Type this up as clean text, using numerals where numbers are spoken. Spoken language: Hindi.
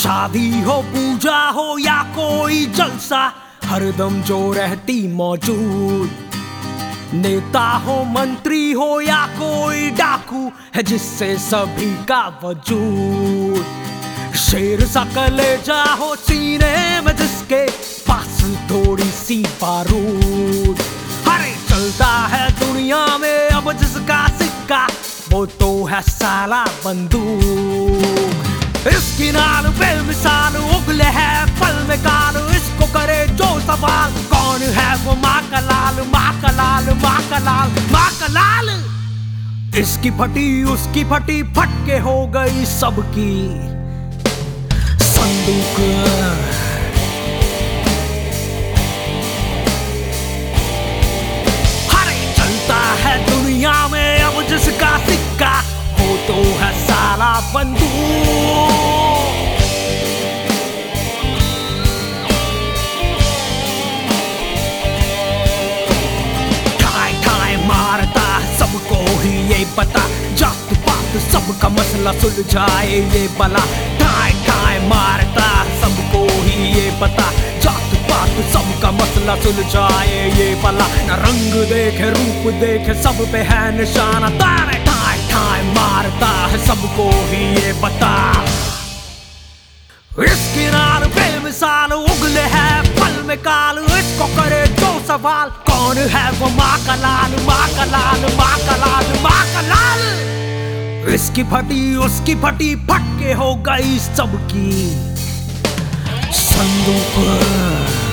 शादी हो, पूजा हो या कोई जलसा, हरदम जो रहती मौजूद। नेता हो, मंत्री हो या कोई डाकू, है जिससे सभी का वजूद। शेर सा कलेजा हो सीने में जिसके पास थोड़ी सी बारूद। अरे चलता है दुनिया में अब जिसका सिक्का, वो तो है साला बंदूक। इसकी नाल बेमिसाल उगले है पल में काल, इसको करे जो सवाल, कौन है वो माँ का लाल, माँ का लाल, माँ का लाल, माँ का लाल। इसकी फटी उसकी फटी, फटके हो गई सबकी संदूक। हरे चलता है दुनिया में अब जिसका सिक्का, वो तो है साला बंदूक। सबको ही ये पता, जात पात सबका मसला सुलझाए ये बला। ठाए ठाए मारता सबको ही ये पता, जात पात सबका मसला सुलझाए ये बला। न रंग देखे रूप देखे सब पे है निशाना, तारे ठाए ठाए मारता है सबको ही ये पता। इसकी नाल बेमिसाल उगले है पल में काल, इसको करे जो सवाल, कौन है वो माँ का लाल, माँ का लाल, माँ का लाल, माँ का लाल। इसकी फटी उसकी फटी, फटके हो गई सबकी संदूक।